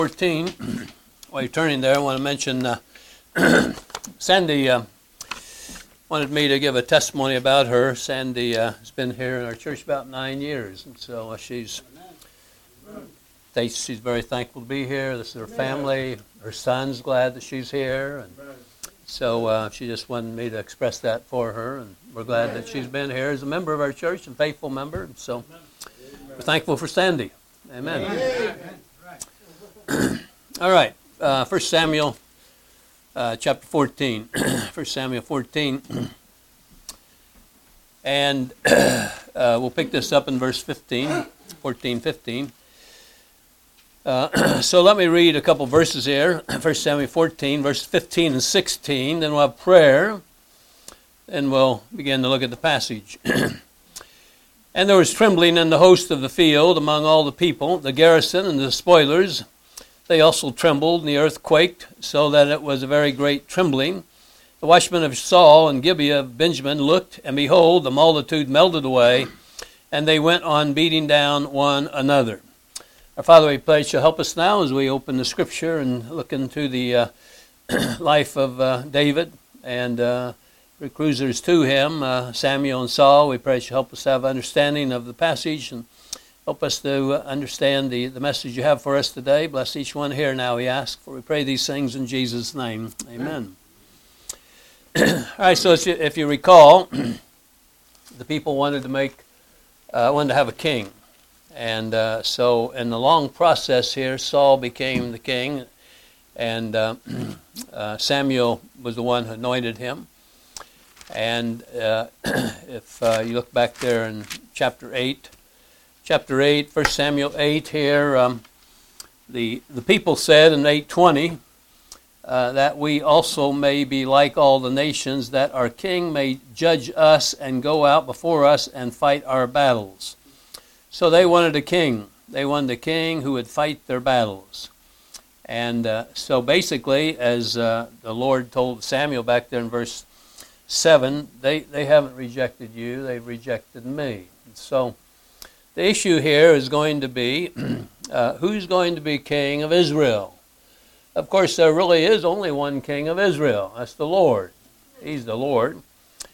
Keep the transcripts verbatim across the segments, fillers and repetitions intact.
fourteen, while you're turning there, I want to mention uh, Sandy uh, wanted me to give a testimony about her. Sandy uh, has been here in our church about nine years, and so uh, she's she's very thankful to be here. This is her family. Her son's glad that she's here, and so uh, she just wanted me to express that for her, and we're glad that she's been here as a member of our church, a faithful member, and so we're thankful for Sandy. Amen. Amen. All right, uh, First Samuel uh, chapter fourteen. First Samuel fourteen. And uh, we'll pick this up in verse fifteen, fourteen, fifteen. Uh, so let me read a couple verses here. First Samuel fourteen, verses fifteen and sixteen. Then we'll have prayer, and we'll begin to look at the passage. And there was trembling in the host of the field among all the people, the garrison and the spoilers. They also trembled, and the earth quaked, so that it was a very great trembling. The watchmen of Saul and Gibeah of Benjamin looked, and behold, the multitude melted away, and they went on beating down one another. Our Father, we pray that you'll help us now as we open the Scripture and look into the uh, life of uh, David and uh, recruiters to him, uh, Samuel and Saul. We pray that you'll help us have understanding of the passage and help us to understand the, the message you have for us today. Bless each one here now, we ask, for we pray these things in Jesus' name. Amen. All right, so if you, if you recall, the people wanted to make, uh, wanted to have a king. And uh, so in the long process here, Saul became the king, and uh, uh, Samuel was the one who anointed him. And uh, if uh, you look back there in chapter eight, Chapter eight, First Samuel eight here, um, the the people said in eight twenty uh, that we also may be like all the nations, that our king may judge us and go out before us and fight our battles. So they wanted a king. They wanted a king who would fight their battles. And uh, so basically, as uh, the Lord told Samuel back there in verse seven, they, they haven't rejected you, they've rejected me. And so the issue here is going to be, uh, who's going to be king of Israel? Of course, there really is only one king of Israel. That's the Lord. He's the Lord.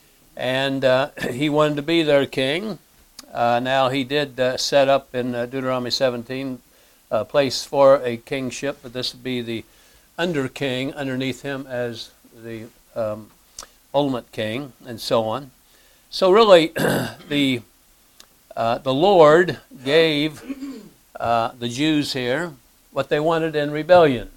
And uh, he wanted to be their king. Uh, now, he did uh, set up in uh, Deuteronomy seventeen a place for a kingship, but this would be the under king underneath him as the um, ultimate king, and so on. So really, the Uh, the Lord gave uh, the Jews here what they wanted in rebellion.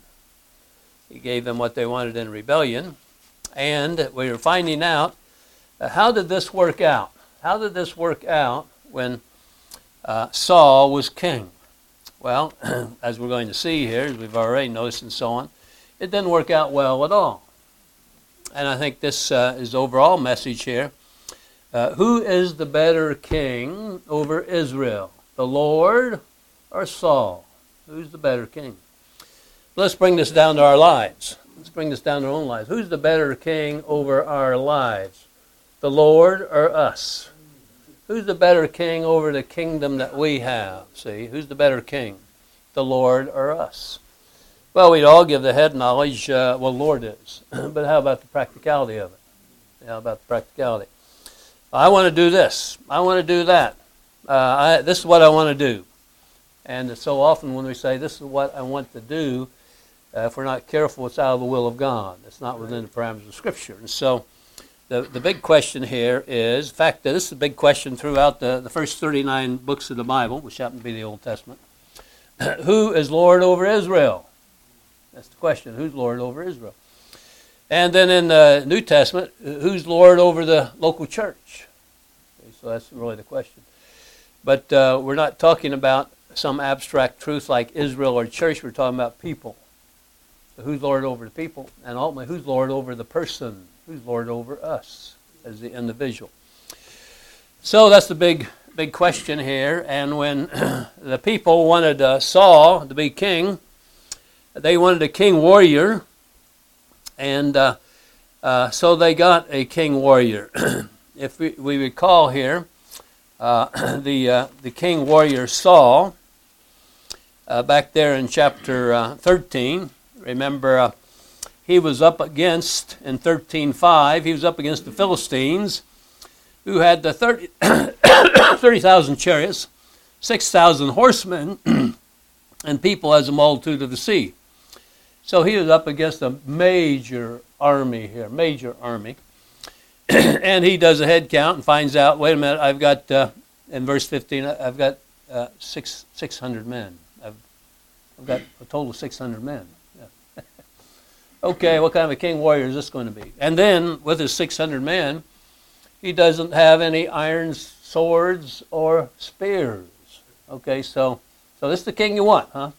He gave them what they wanted in rebellion. And we are finding out, uh, how did this work out? How did this work out when uh, Saul was king? Well, as we're going to see here, as we've already noticed and so on, it didn't work out well at all. And I think this uh, is the overall message here. Uh, who is the better king over Israel? The Lord or Saul? Who's the better king? Let's bring this down to our lives. Let's bring this down to our own lives. Who's the better king over our lives? The Lord or us? Who's the better king over the kingdom that we have? See, who's the better king? The Lord or us? Well, we'd all give the head knowledge, uh, well, the Lord is. But how about the practicality of it? How about the practicality? I want to do this. I want to do that. Uh, I, this is what I want to do. And so often when we say this is what I want to do, uh, if we're not careful, it's out of the will of God. It's not within the parameters of Scripture. And so the, the big question here is, in fact, this is a big question throughout the, the first thirty-nine books of the Bible, which happen to be the Old Testament. Who is Lord over Israel? That's the question. Who's Lord over Israel? And then in the New Testament, who's Lord over the local church? Okay, so that's really the question. But uh, we're not talking about some abstract truth like Israel or church. We're talking about people. So who's Lord over the people? And ultimately, who's Lord over the person? Who's Lord over us as the individual? So that's the big, big question here. And when the people wanted uh, Saul to be king, they wanted a king warrior. And uh, uh, so they got a king warrior. If we, we recall here, uh, the uh, the king warrior Saul uh, back there in chapter uh, thirteen. Remember, uh, he was up against, in thirteen five, he was up against the Philistines, who had the thirty thousand chariots, six thousand horsemen, and people as a multitude of the sea. So he was up against a major army here, major army. And he does a head count and finds out, wait a minute, I've got, uh, in verse fifteen, I've got uh, six, 600 men. I've, I've got a total of six hundred men. Yeah. Okay, what kind of a king warrior is this going to be? And then, with his six hundred men, he doesn't have any iron swords or spears. Okay, so so this is the king you want, huh?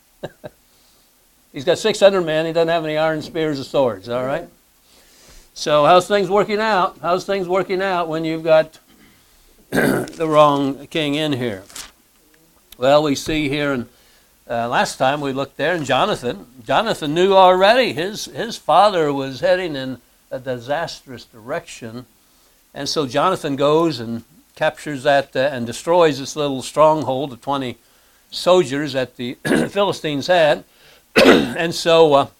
He's got six hundred men. He doesn't have any iron spears or swords, all right? So how's things working out? How's things working out when you've got the wrong king in here? Well, we see here, and uh, last time we looked there, and Jonathan, Jonathan knew already his, his father was heading in a disastrous direction. And so Jonathan goes and captures that uh, and destroys this little stronghold of twenty soldiers that the Philistines had. And so uh,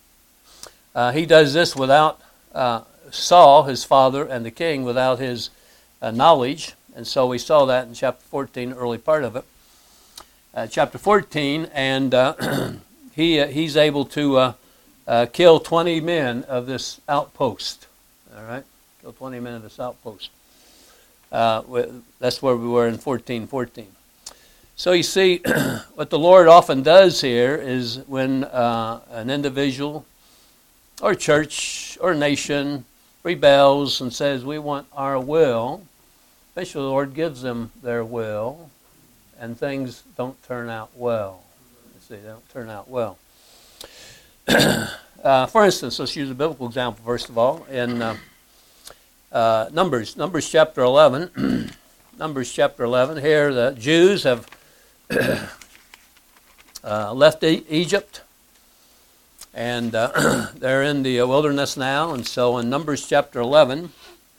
uh, he does this without uh, Saul, his father, and the king, without his uh, knowledge. And so we saw that in chapter fourteen, the early part of it. Uh, chapter fourteen, and uh, he uh, he's able to uh, uh, kill twenty men of this outpost. All right, kill twenty men of this outpost. Uh, that's where we were in fourteen fourteen. So you see, what the Lord often does here is when uh, an individual or church or nation rebels and says, we want our will, eventually the Lord gives them their will, and things don't turn out well. You see, they don't turn out well. uh, for instance, let's use a biblical example first of all. In uh, uh, Numbers, Numbers chapter eleven, Numbers chapter eleven, here the Jews have uh, left e- Egypt, and uh, they're in the wilderness now. And so in Numbers chapter eleven,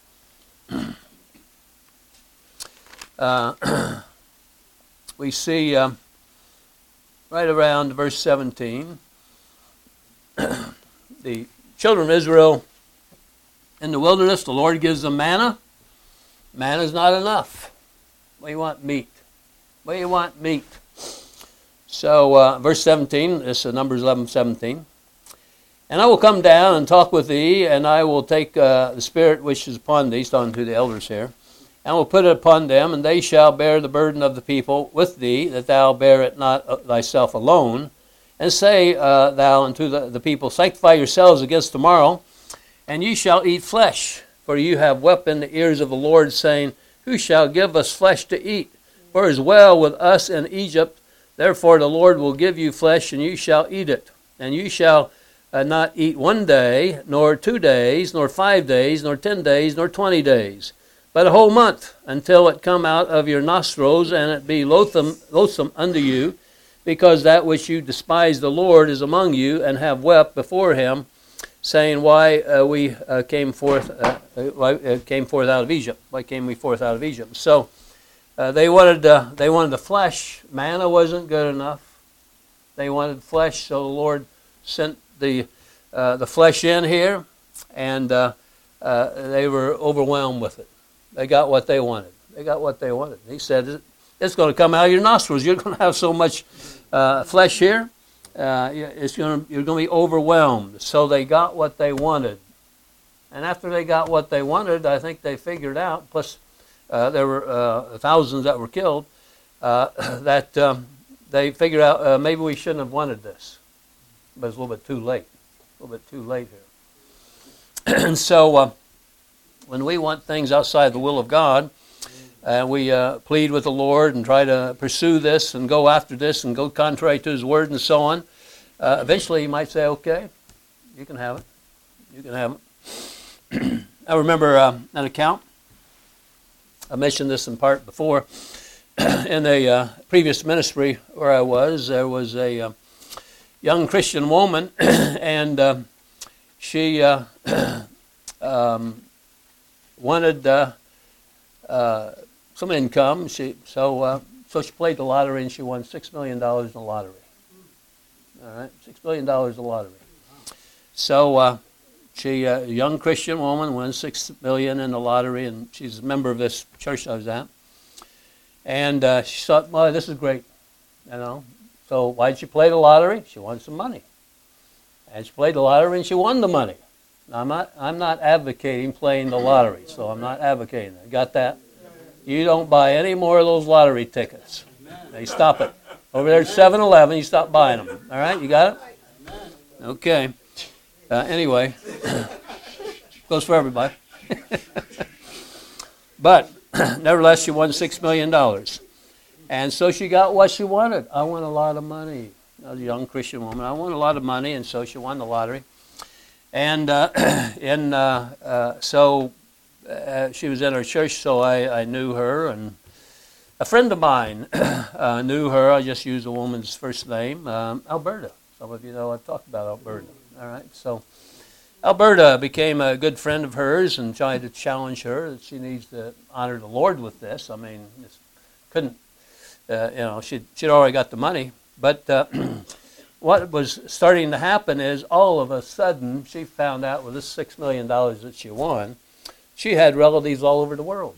uh, we see uh, right around verse seventeen, the children of Israel in the wilderness, the Lord gives them manna. Manna is not enough. We want meat. We want meat. So uh, verse seventeen, this is Numbers eleven seventeen. And I will come down and talk with thee, and I will take uh, the spirit which is upon thee, talking to the elders here, and will put it upon them, and they shall bear the burden of the people with thee, that thou bear it not thyself alone. And say uh, thou unto the, the people, sanctify yourselves against tomorrow, and ye shall eat flesh. For you have wept in the ears of the Lord, saying, who shall give us flesh to eat? For it is well with us in Egypt. Therefore the Lord will give you flesh, and you shall eat it. And you shall uh, not eat one day, nor two days, nor five days, nor ten days, nor twenty days, but a whole month, until it come out of your nostrils, and it be loathsome, loathsome unto you, because that which you despise the Lord is among you, and have wept before him, saying, why uh, we uh, came forth, uh, why uh, came forth out of Egypt? Why came we forth out of Egypt? So uh, they wanted, uh, they wanted the flesh. Manna wasn't good enough. They wanted flesh, so the Lord sent the uh, the flesh in here, and uh, uh, they were overwhelmed with it. They got what they wanted. They got what they wanted. He said, it's going to come out of your nostrils. You're going to have so much uh, flesh here. Uh, it's going to, you're going to be overwhelmed. So they got what they wanted. And after they got what they wanted, I think they figured out, plus uh, there were uh, thousands that were killed, uh, that um, they figured out uh, maybe we shouldn't have wanted this. But it's a little bit too late. A little bit too late here. And so uh, when we want things outside the will of God, and we uh, plead with the Lord and try to pursue this and go after this and go contrary to his word and so on, uh, eventually he might say, okay, you can have it. You can have it. I remember uh, an account. I mentioned this in part before. In a uh, previous ministry where I was, there was a uh, young Christian woman, and uh, she uh, um, wanted uh, uh, some income. She so uh, so she played the lottery, and she won six million dollars in the lottery. All right, six million dollars the lottery. So uh, she, uh, a young Christian woman, won six million in the lottery, and she's a member of this church I was at. And uh, she thought, well, this is great, you know. So why did she play the lottery? She wanted some money. And she played the lottery and she won the money. Now, I'm not, I'm not advocating playing the lottery, so I'm not advocating it. Got that? You don't buy any more of those lottery tickets. They stop it. Over there at seven eleven, you stop buying them. All right, you got it? Okay. Uh, anyway, goes for everybody. But nevertheless, she won six million dollars. And so she got what she wanted. I want a lot of money. I was a young Christian woman. I want a lot of money, and so she won the lottery. And uh, in, uh, uh, so uh, she was in our church, so I, I knew her. And a friend of mine uh, knew her. I just used a woman's first name, um, Alberta. Some of you know I've talked about Alberta. All right, so Alberta became a good friend of hers and tried to challenge her that she needs to honor the Lord with this. I mean, just couldn't, uh, you know, she'd, she'd already got the money. But uh, what was starting to happen is all of a sudden she found out with this six million dollars that she won, she had relatives all over the world.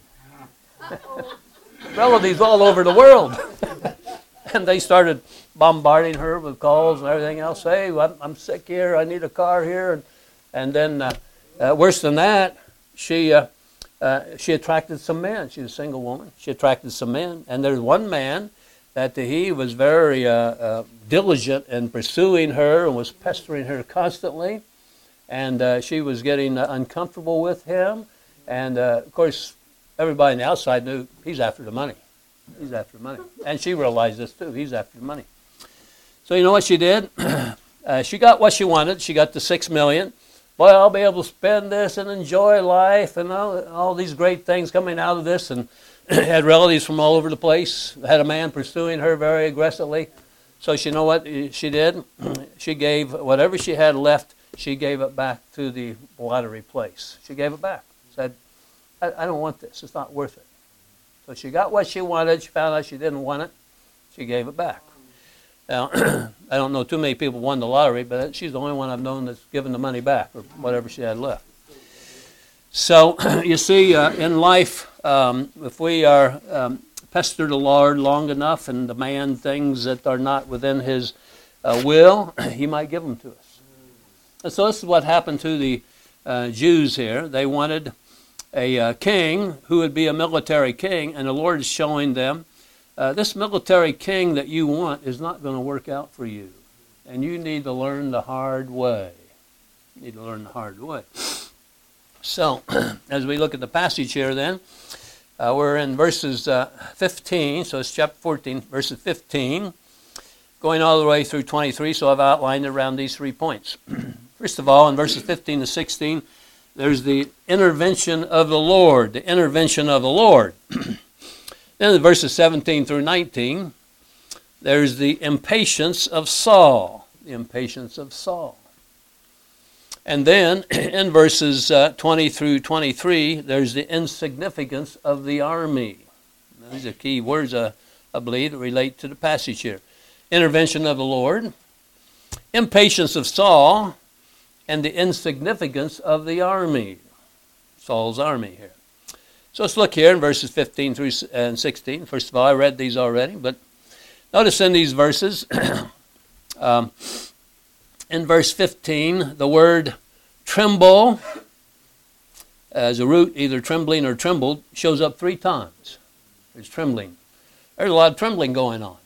Relatives all over the world. And they started bombarding her with calls and everything else. Hey, I'm, I'm sick here. I need a car here. And, and then uh, uh, worse than that, she uh, uh, she attracted some men. She's a single woman. She attracted some men. And there's one man that he was very uh, uh, diligent in pursuing her and was pestering her constantly. And uh, she was getting uh, uncomfortable with him. And, uh, of course, everybody on the outside knew he's after the money. He's after the money. And she realized this, too. He's after the money. So you know what she did? uh, she got what she wanted. She got the six million dollars. Boy, I'll be able to spend this and enjoy life and all, all these great things coming out of this. And had relatives from all over the place. Had a man pursuing her very aggressively. So she, you know what she did? She gave whatever she had left, she gave it back to the lottery place. She gave it back. Said, I, I don't want this. It's not worth it. So she got what she wanted. She found out she didn't want it. She gave it back. Now, I don't know too many people won the lottery, but she's the only one I've known that's given the money back or whatever she had left. So, you see, uh, in life, um, if we are um, pester the Lord long enough and demand things that are not within His uh, will, He might give them to us. And so this is what happened to the uh, Jews here. They wanted a uh, king who would be a military king, and the Lord is showing them, uh, this military king that you want is not going to work out for you. And you need to learn the hard way. You need to learn the hard way. So, as we look at the passage here then, uh, we're in verses uh, fifteen, so it's chapter fourteen, verses fifteen, going all the way through twenty-three, so I've outlined around these three points. First of all, in verses fifteen to sixteen, there's the intervention of the Lord, the intervention of the Lord. Then in verses seventeen through nineteen, there's the impatience of Saul, the impatience of Saul. And then in verses uh, twenty through twenty-three, there's the insignificance of the army. Now, these are key words, uh, I believe, that relate to the passage here. Intervention of the Lord, impatience of Saul, and the insignificance of the army, Saul's army here. So let's look here in verses fifteen through and sixteen. First of all, I read these already, but notice in these verses, um, in verse fifteen, the word tremble, as a root, either trembling or trembled, shows up three times. There's trembling. There's a lot of trembling going on.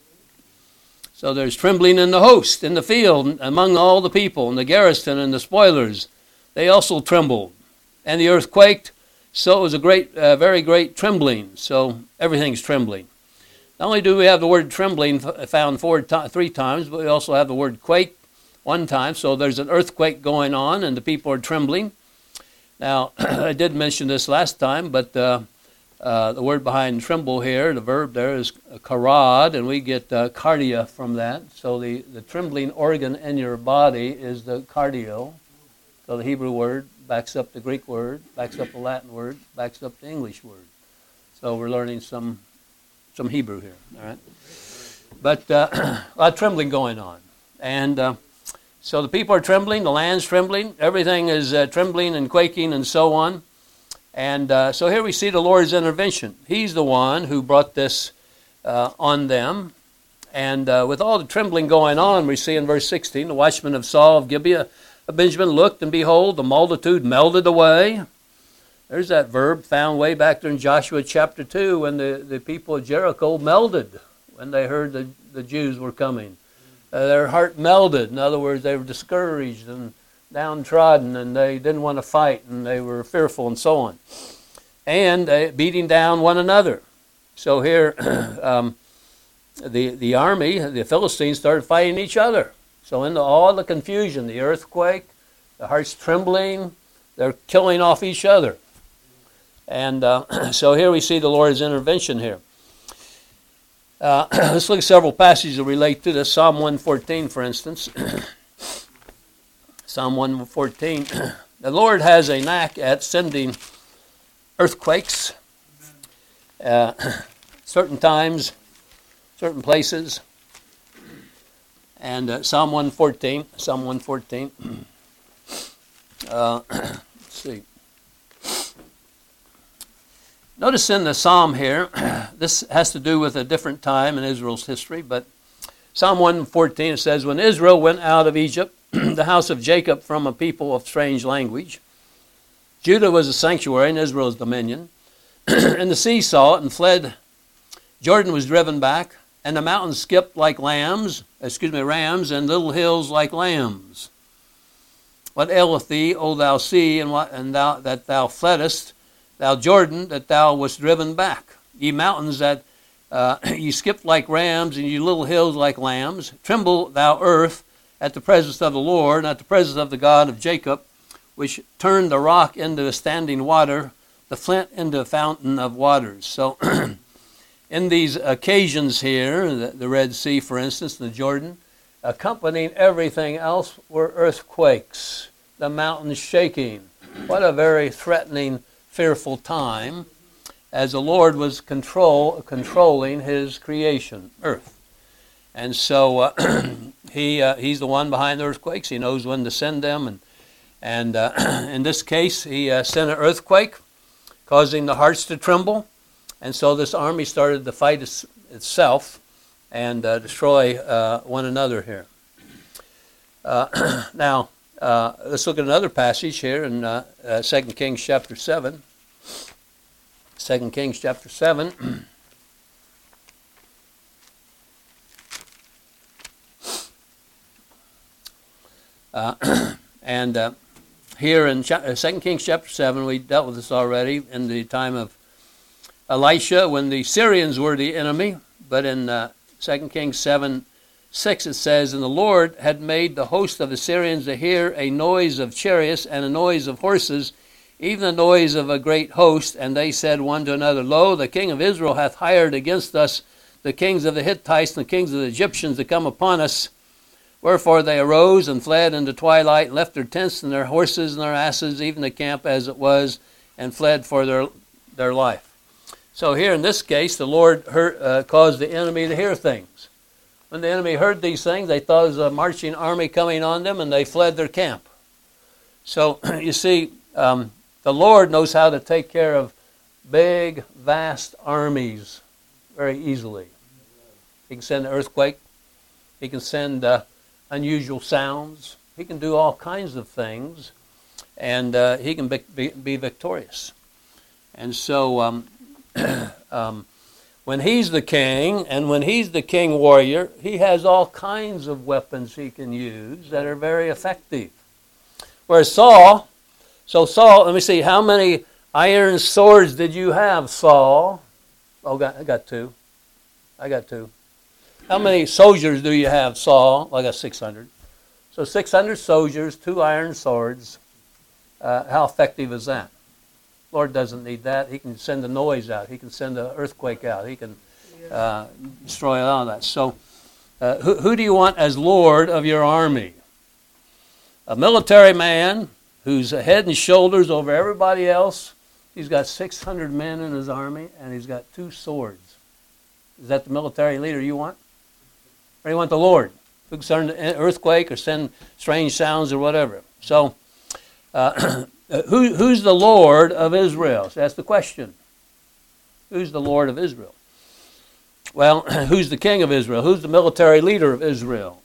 So there's trembling in the host, in the field, among all the people, and the garrison and the spoilers. They also trembled. And the earth quaked, so it was a great, uh, very great trembling. So everything's trembling. Not only do we have the word trembling found four to- three times, but we also have the word quake one time. So there's an earthquake going on, and the people are trembling. Now, I did mention this last time, but uh, uh, the word behind tremble here, the verb there is karad, and we get uh, cardia from that. So the, the trembling organ in your body is the cardio. So the Hebrew word backs up the Greek word, backs up the Latin word, backs up the English word. So we're learning some some Hebrew here, all right? But uh, a lot of trembling going on. And uh, so the people are trembling, the land's trembling, everything is uh, trembling and quaking and so on. And uh, so here we see the Lord's intervention. He's the one who brought this uh, on them. And uh, with all the trembling going on, we see in verse sixteen, the watchmen of Saul of Gibeah of Benjamin looked, and behold, the multitude melted away. There's that verb found way back there in Joshua chapter two, when the, the people of Jericho melted when they heard the, the Jews were coming. Uh, their heart melted. In other words, they were discouraged and downtrodden, and they didn't want to fight, and they were fearful and so on. And uh, beating down one another. So here, um, the, the army, the Philistines, started fighting each other. So in the, all the confusion, the earthquake, the hearts trembling, they're killing off each other. And uh, so here we see the Lord's intervention here. Uh, let's look at several passages that relate to this. Psalm one fourteen, for instance. Psalm one fourteen. The Lord has a knack at sending earthquakes. Uh, certain times, certain places. And uh, Psalm one fourteen. Psalm one fourteen. Uh, let's see. Notice in the psalm here, this has to do with a different time in Israel's history, but Psalm one fourteen, it says, when Israel went out of Egypt, the house of Jacob from a people of strange language, Judah was a sanctuary in Israel's dominion, and the sea saw it and fled. Jordan was driven back, and the mountains skipped like lambs, excuse me, rams, and little hills like lambs. What aileth thee, O thou sea, and, what, and thou, that thou fleddest, thou Jordan, that thou wast driven back? Ye mountains, that uh, ye skipped like rams, and ye little hills like lambs. Tremble, thou earth, at the presence of the Lord, and at the presence of the God of Jacob, which turned the rock into a standing water, the flint into a fountain of waters. So in these occasions here, the, the Red Sea, for instance, the Jordan, accompanying everything else were earthquakes, the mountains shaking. What a very threatening, fearful time, as the Lord was control controlling His creation, earth. And so uh, he uh, He's the one behind the earthquakes. He knows when to send them, and and uh, in this case, He uh, sent an earthquake, causing the hearts to tremble, and so this army started to fight its, itself and uh, destroy uh, one another here. Uh, now, uh, let's look at another passage here in uh, uh, Second Kings chapter seven. Second Kings chapter seven. Uh, and uh, here in Second Kings chapter seven, we dealt with this already in the time of Elisha, when the Syrians were the enemy. But in uh, Second Kings seven six, it says, and the Lord had made the host of the Syrians to hear a noise of chariots and a noise of horses, even the noise of a great host. And they said one to another, lo, the king of Israel hath hired against us the kings of the Hittites and the kings of the Egyptians to come upon us. Wherefore they arose and fled in the twilight, and left their tents and their horses and their asses, even the camp as it was, and fled for their their life. So here in this case, the Lord heard, uh, caused the enemy to hear things. When the enemy heard these things, they thought it was a marching army coming on them, and they fled their camp. So you see, um, the Lord knows how to take care of big, vast armies very easily. He can send an earthquake. He can send uh, unusual sounds. He can do all kinds of things, and uh, he can be, be, be victorious. And so um, um, when he's the king, and when he's the king warrior, he has all kinds of weapons he can use that are very effective. Whereas Saul, so Saul, let me see, how many iron swords did you have, Saul? Oh, got, I got two. I got two. How many soldiers do you have, Saul? Well, I got six hundred. So six hundred soldiers, two iron swords. Uh, how effective is that? Lord doesn't need that. He can send the noise out. He can send the earthquake out. He can uh, destroy all that. So uh, who, who do you want as Lord of your army? A military man who's head and shoulders over everybody else. He's got six hundred men in his army, and he's got two swords. Is that the military leader you want? Or you want the Lord? who can send an earthquake or send strange sounds or whatever. So, uh, who, who's the Lord of Israel? So that's the question. Who's the Lord of Israel? Well, who's the king of Israel? Who's the military leader of Israel?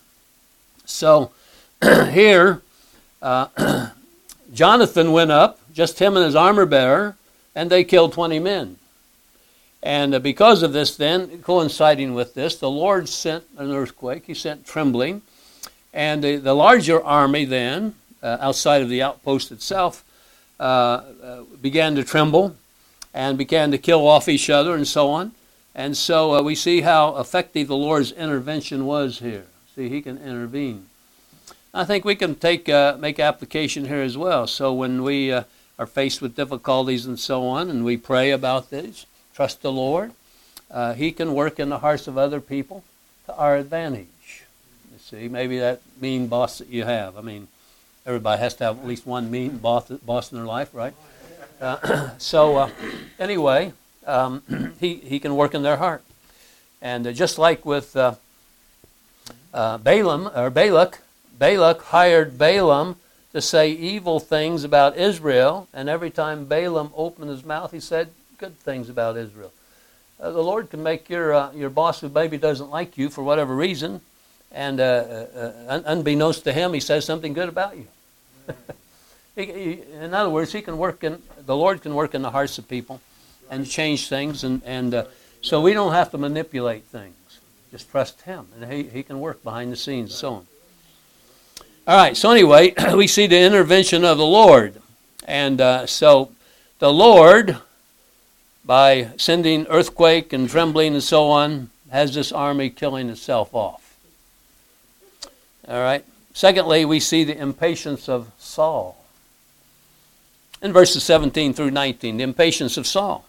So, here, uh, Jonathan went up, just him and his armor bearer, and they killed twenty men. And uh, because of this then, coinciding with this, the Lord sent an earthquake. He sent trembling. And the, the larger army then, uh, outside of the outpost itself, uh, uh, began to tremble and began to kill off each other and so on. And so uh, we see how effective the Lord's intervention was here. See, he can intervene. I think we can take uh, make application here as well. So when we uh, are faced with difficulties and so on, and we pray about this, trust the Lord, uh, he can work in the hearts of other people to our advantage. You see, maybe that mean boss that you have. I mean, everybody has to have at least one mean boss, boss in their life, right? Uh, so uh, anyway, um, he, he can work in their heart. And uh, just like with uh, uh, Balaam, or Balak, Balak hired Balaam to say evil things about Israel, and every time Balaam opened his mouth, he said good things about Israel. Uh, the Lord can make your uh, your boss who maybe doesn't like you for whatever reason, and uh, uh, un- unbeknownst to him, he says something good about you. he, he, in other words, he can work in the Lord can work in the hearts of people and change things, and and uh, so we don't have to manipulate things. Just trust Him, and He He can work behind the scenes, and so on. All right. So anyway, we see the intervention of the Lord, and uh, so the Lord, by sending earthquake and trembling and so on, has this army killing itself off. All right. Secondly, we see the impatience of Saul. In verses seventeen through nineteen, the impatience of Saul.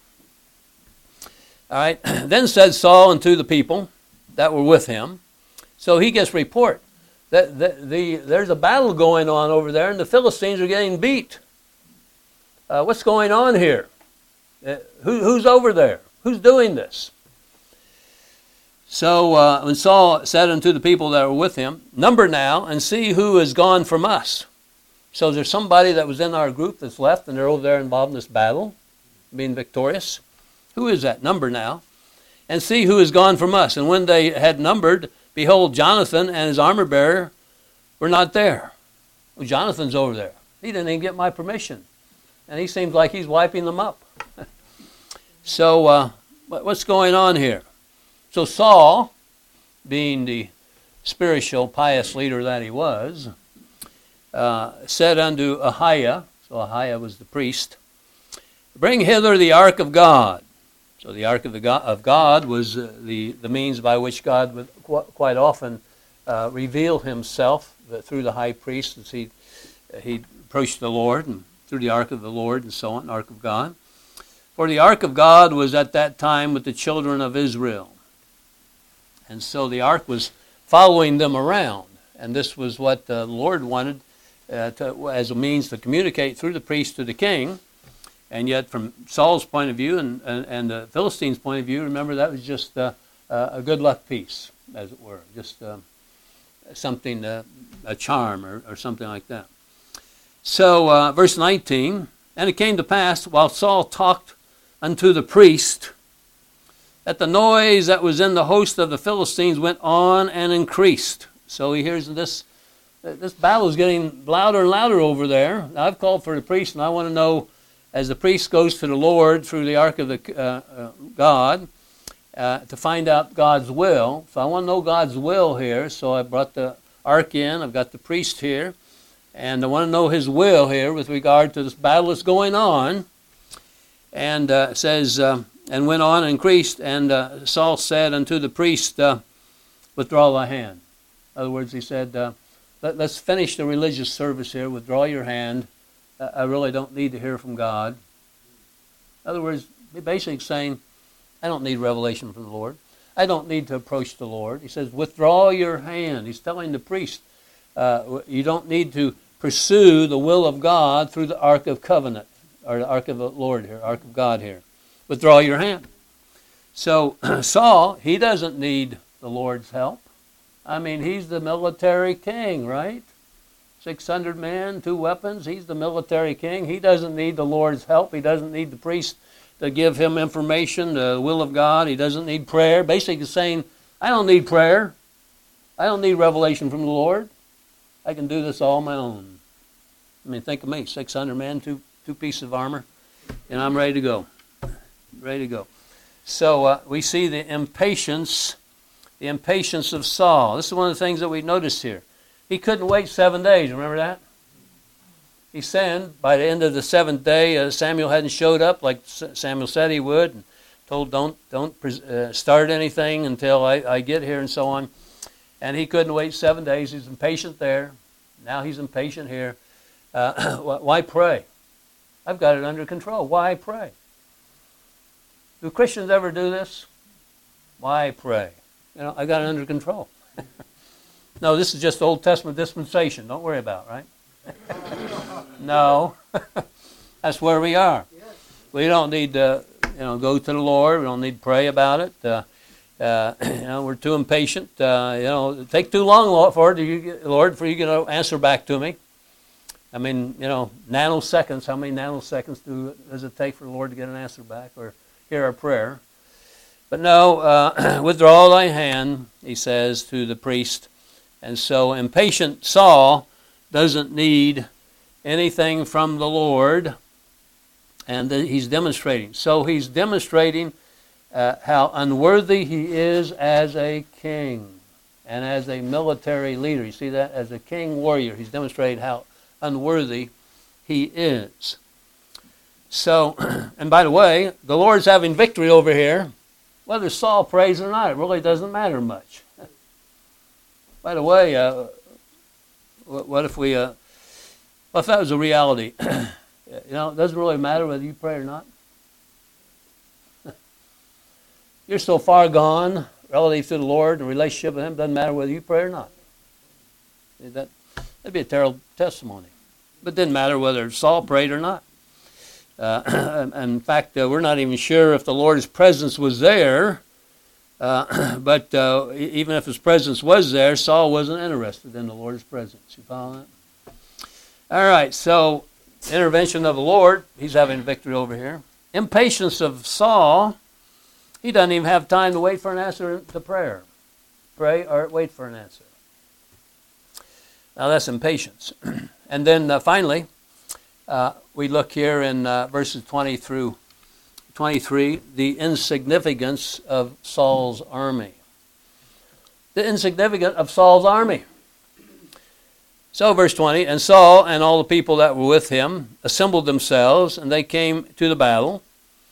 All right. Then said Saul unto the people that were with him. So he gets report that the, the, there's a battle going on over there, and the Philistines are getting beat. Uh, what's going on here? Uh, who, who's over there? Who's doing this? So uh, when Saul said unto the people that were with him, number now and see who is gone from us. So there's somebody that was in our group that's left, and they're over there involved in this battle, being victorious. Who is that? Number now. And see who is gone from us. And when they had numbered, behold, Jonathan and his armor bearer were not there. Well, Jonathan's over there. He didn't even get my permission. And he seems like he's wiping them up. So uh, what's going on here? So Saul, being the spiritual, pious leader that he was, uh, said unto Ahiah, so Ahiah was the priest, bring hither the ark of God. So the ark of, the God, of God was uh, the, the means by which God would qu- quite often uh, reveal himself uh, through the high priest as he, uh, he approached the Lord, and through the ark of the Lord and so on, the ark of God. For the ark of God was at that time with the children of Israel. And so the ark was following them around. And this was what the Lord wanted uh, to, as a means to communicate through the priest to the king. And yet from Saul's point of view and, and, and the Philistines' point of view, remember that was just uh, uh, a good luck piece, as it were. Just uh, something, uh, a charm or, or something like that. So uh, verse nineteen, and it came to pass while Saul talked unto the priest, that the noise that was in the host of the Philistines went on and increased. So he hears this, this battle is getting louder and louder over there. Now, I've called for the priest, and I want to know, as the priest goes to the Lord through the ark of the uh, uh, God, uh, to find out God's will. So I want to know God's will here. So I brought the ark in. I've got the priest here. And I want to know his will here with regard to this battle that's going on. And uh, it says, uh, and went on and increased. And uh, Saul said unto the priest, uh, withdraw thy hand. In other words, he said, uh, Let, let's finish the religious service here. Withdraw your hand. Uh, I really don't need to hear from God. In other words, basically saying, I don't need revelation from the Lord. I don't need to approach the Lord. He says, withdraw your hand. He's telling the priest, uh, you don't need to pursue the will of God through the Ark of Covenant, or the Ark of the Lord here, Ark of God here. Withdraw your hand. So Saul, he doesn't need the Lord's help. I mean, he's the military king, right? six hundred men, two weapons. He's the military king. He doesn't need the Lord's help. He doesn't need the priest to give him information, the will of God. He doesn't need prayer. Basically saying, I don't need prayer. I don't need revelation from the Lord. I can do this all on my own. I mean, think of me, six hundred men, two, two pieces of armor, and I'm ready to go. Ready to go. So uh, we see the impatience, the impatience of Saul. This is one of the things that we noticed here. He couldn't wait seven days. Remember that? He sinned. By the end of the seventh day, uh, Samuel hadn't showed up like Samuel said he would, and told don't don't uh, start anything until I, I get here and so on. And he couldn't wait seven days. He's impatient there. Now he's impatient here. Uh, why pray? I've got it under control. Why pray? Do Christians ever do this? Why pray? You know, I got it under control. No, this is just Old Testament dispensation. Don't worry about it, right? No. That's where we are. We don't need to, you know, go to the Lord. We don't need to pray about it. Uh, uh, you know, we're too impatient. Uh, you know, it take too long, Lord, for you, Lord, for you to answer back to me. I mean, you know, nanoseconds. How many nanoseconds do does it take for the Lord to get an answer back or hear our prayer? But no, uh, withdraw thy hand, he says to the priest. And so impatient Saul doesn't need anything from the Lord, and he's demonstrating. So he's demonstrating uh, how unworthy he is as a king and as a military leader. You see that? As a king warrior, he's demonstrating how unworthy he is. So, and by the way, the Lord's having victory over here. Whether Saul prays or not, it really doesn't matter much. By the way, uh, what if we, uh, what if that was a reality? You know, it doesn't really matter whether you pray or not. You're so far gone relative to the Lord and relationship with Him, it doesn't matter whether you pray or not. That, that'd be a terrible testimony. But it didn't matter whether Saul prayed or not. Uh, in fact, uh, we're not even sure if the Lord's presence was there. Uh, but uh, even if his presence was there, Saul wasn't interested in the Lord's presence. You follow that? All right, so intervention of the Lord. He's having victory over here. Impatience of Saul. He doesn't even have time to wait for an answer to prayer. Pray or wait for an answer. Now that's impatience. And then uh, finally, uh, we look here in uh, verses twenty through twenty-three, the insignificance of Saul's army. The insignificance of Saul's army. So verse twenty, and Saul and all the people that were with him assembled themselves, and they came to the battle.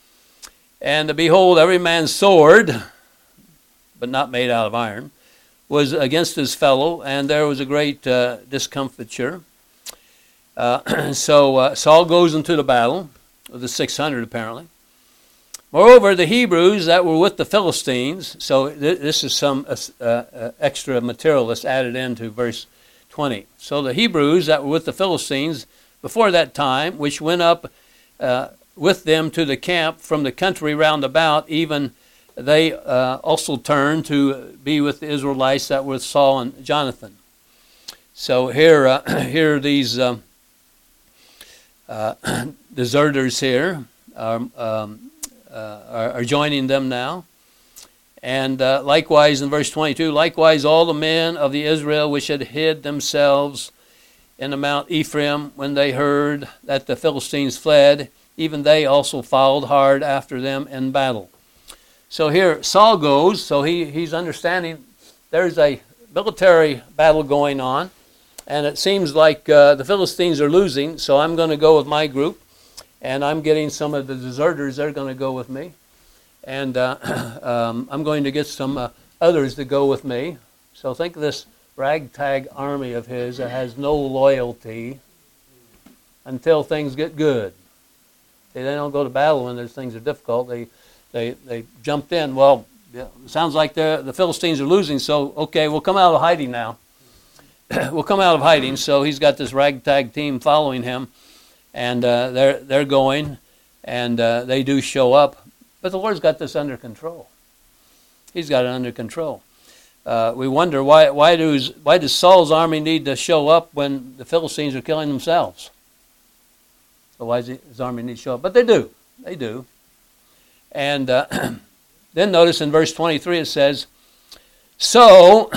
And behold, every man's sword, but not made out of iron, was against his fellow, and there was a great uh, discomfiture. Uh, so uh, Saul goes into the battle, with the six hundred apparently. Moreover, the Hebrews that were with the Philistines, so th- this is some uh, uh, extra material that's added into verse twenty. So the Hebrews that were with the Philistines before that time, which went up uh, with them to the camp from the country round about, even they uh, also turned to be with the Israelites that were with Saul and Jonathan. So here, uh, here are these um, uh, deserters here um, um, uh, are, are joining them now. And uh, likewise in verse twenty-two, likewise all the men of the Israel which had hid themselves in the Mount Ephraim, when they heard that the Philistines fled, even they also followed hard after them in battle. So here Saul goes, so he, he's understanding there's a military battle going on, and it seems like uh, the Philistines are losing, so I'm going to go with my group, and I'm getting some of the deserters, they're going to go with me. And uh, um, I'm going to get some uh, others to go with me. So think of this ragtag army of his that has no loyalty until things get good. They don't go to battle when there's things are difficult. They they they jumped in. Well, yeah, it sounds like the the Philistines are losing. So okay, we'll come out of hiding now. We'll come out of hiding. So he's got this ragtag team following him, and uh, they're they're going, and uh, they do show up. But the Lord's got this under control. He's got it under control. uh, we wonder why why does why does Saul's army need to show up when the Philistines are killing themselves? So why does his army need to show up? But they do. They do. And uh, then notice in verse twenty-three it says, so,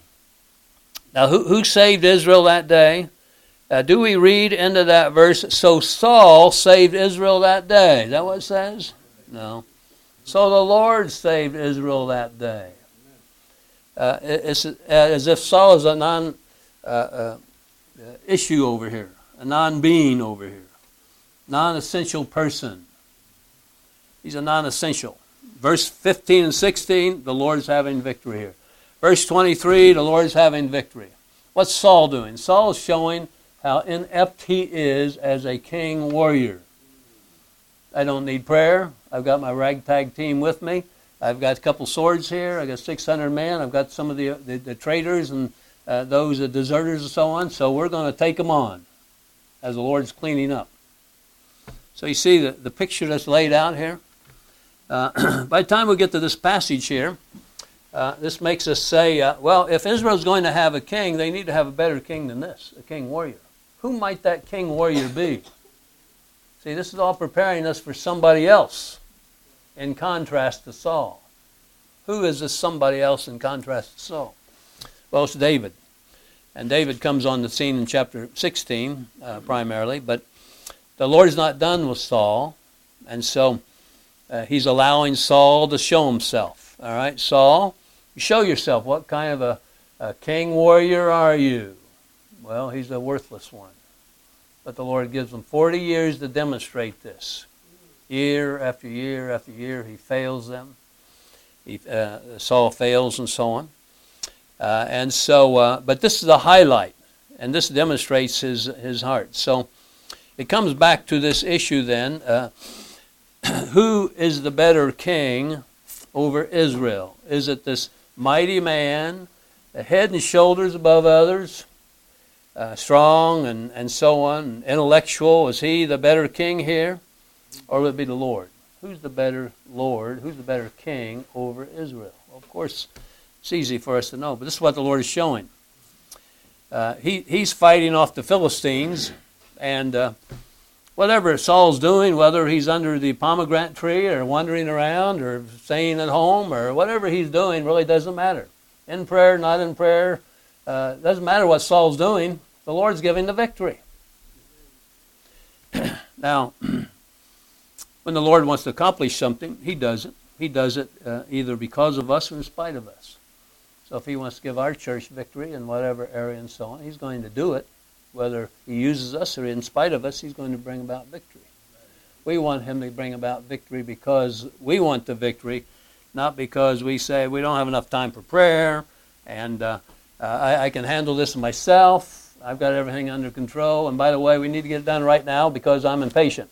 now who, who saved Israel that day? Uh, do we read into that verse, so Saul saved Israel that day? Is that what it says? No. So the Lord saved Israel that day. Uh, it's as if Saul is a non uh, uh, issue over here, a non-being over here, non-essential person. He's a non-essential. Verse fifteen and sixteen, the Lord's having victory here. Verse twenty-three, the Lord's having victory. What's Saul doing? Saul's showing how inept he is as a king warrior. I don't need prayer. I've got my ragtag team with me. I've got a couple swords here. I've got six hundred men. I've got some of the the, the traitors and uh, those uh, deserters and so on. So we're going to take them on as the Lord's cleaning up. So you see the, the picture that's laid out here. Uh, by the time we get to this passage here, uh, this makes us say, uh, well, if Israel's going to have a king, they need to have a better king than this, a king warrior. Who might that king warrior be? See, this is all preparing us for somebody else in contrast to Saul. Who is this somebody else in contrast to Saul? Well, it's David. And David comes on the scene in chapter sixteen, uh, primarily. But the Lord's not done with Saul. And so uh, he's allowing Saul to show himself. All right, Saul, show yourself. What kind of a, a king warrior are you? Well, he's a worthless one. But the Lord gives him forty years to demonstrate this. Year after year after year, he fails them. He, uh, Saul fails and so on. Uh, and so, uh, but this is a highlight, and this demonstrates his his heart. So it comes back to this issue then. Uh, who is the better king over Israel? Is it this mighty man, head and shoulders above others, uh, strong and, and so on, intellectual? Is he the better king here? Or would it be the Lord? Who's the better Lord? Who's the better king over Israel? Well, of course, it's easy for us to know, but this is what the Lord is showing. Uh, he, he's fighting off the Philistines, and uh, whatever Saul's doing, whether he's under the pomegranate tree or wandering around or staying at home or whatever he's doing really doesn't matter. In prayer, not in prayer, uh, doesn't matter what Saul's doing. The Lord's giving the victory. Now, when the Lord wants to accomplish something, he does it. He does it uh, either because of us or in spite of us. So if he wants to give our church victory in whatever area and so on, he's going to do it. Whether he uses us or in spite of us, he's going to bring about victory. We want him to bring about victory because we want the victory, not because we say we don't have enough time for prayer and uh, uh, I, I can handle this myself. I've got everything under control. And by the way, we need to get it done right now because I'm impatient.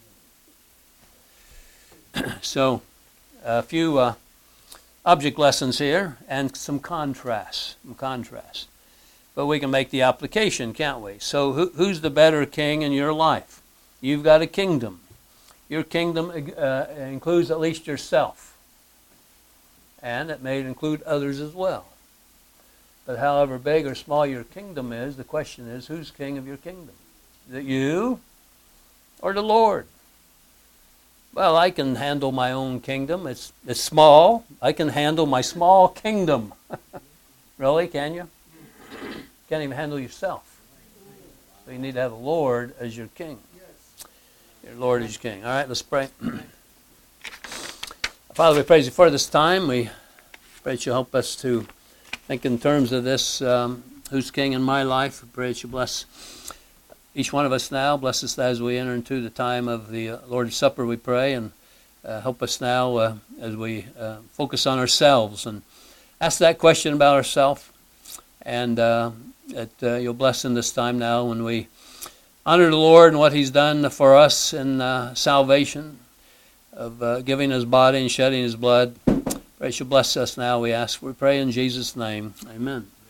So a few uh, object lessons here and some contrasts. Some contrasts. But we can make the application, can't we? So who, who's the better king in your life? You've got a kingdom. Your kingdom uh, includes at least yourself. And it may include others as well. But however big or small your kingdom is, the question is, who's king of your kingdom? Is it you or the Lord? Well, I can handle my own kingdom. It's, it's small. I can handle my small kingdom. Really, can you? Can't even handle yourself. So you need to have the Lord as your king. Your Lord as your king. All right, let's pray. Father, we praise you for this time. We pray that you help us to think in terms of this, um, who's king in my life. We pray that you bless each one of us now. Bless us as we enter into the time of the uh, Lord's Supper, we pray, and uh, help us now uh, as we uh, focus on ourselves and ask that question about ourselves. And uh, that uh, you'll bless in this time now when we honor the Lord and what he's done for us in uh, salvation, of uh, giving his body and shedding his blood. Pray you'll bless us now, we ask. We pray in Jesus' name. Amen.